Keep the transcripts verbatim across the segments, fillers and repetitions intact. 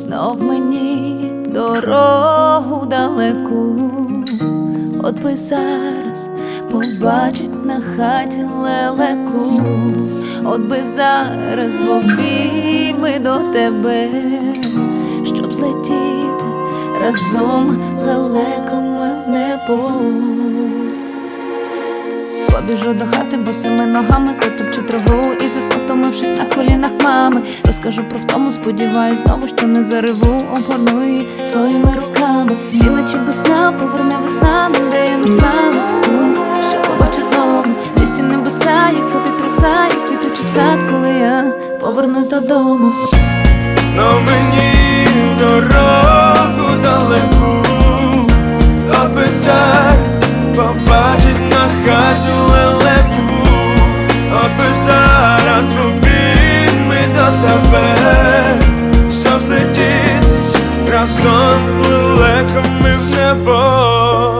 Знов мені дорогу далеку, от би зараз побачить на хаті лелеку, от би зараз в обійми до тебе, щоб злетіти разом лелеками в небо. Побіжу до хати босими ногами, затопчу траву і засну, втомившись на колінах мами. Розкажу про втому, сподіваюсь знову, що не зареву, обгорну її своїми руками. Всі ночі без сна поверне весна, нам де я не знала. Думка, що побачу знову чисті небеса, як сходить роса, як квітучий сад, коли я повернусь додому. Знов мені дорогу далеку, аби зараз побачить на хаті лелеку, аби зараз в обійми до тебе, щоб злетіти разом лелеками в небо.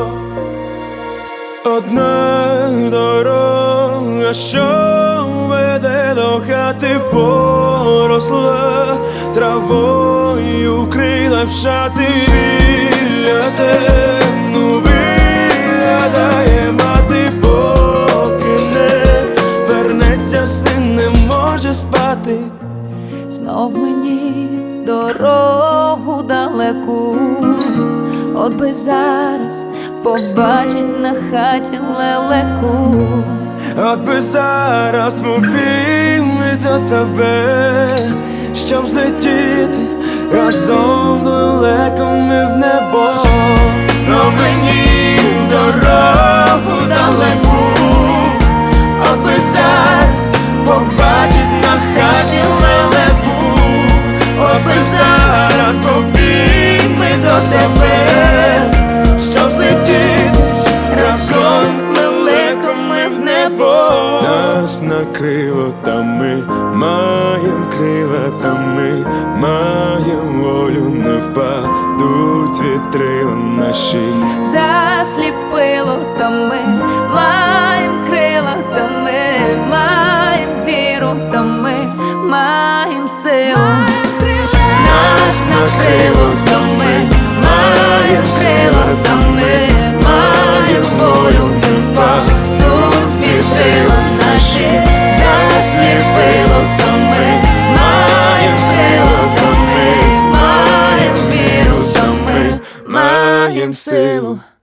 Одна дорога, що веде до хати, поросла травою, вкрила в шати. Біля темну виглядає мати, поки не вернеться, син не може спати. Знов мені дорогу далеку, от би зараз побачить на хаті лелеку, от би зараз в обійми до тебе, щоб злетіти разом лелеками в небо. Знов мені дорогу далеку, от би зараз побачить на хаті лелеку, от би зараз в обійми до тебе, щоб злетіти разом лелеками в небо. Нас накрило, та ми маєм крила, та ми маєм волю, не впадуть вітрила наші. Засліпило, та ми маєм крила, та ми маєм віру, та ми маєм силу. Нас накрило, та ми маєм крила, та ми маєм волю, не впадуть вітрила наші. Засліпило, та ми маєм крила, та ми маєм віру, та ми маєм силу.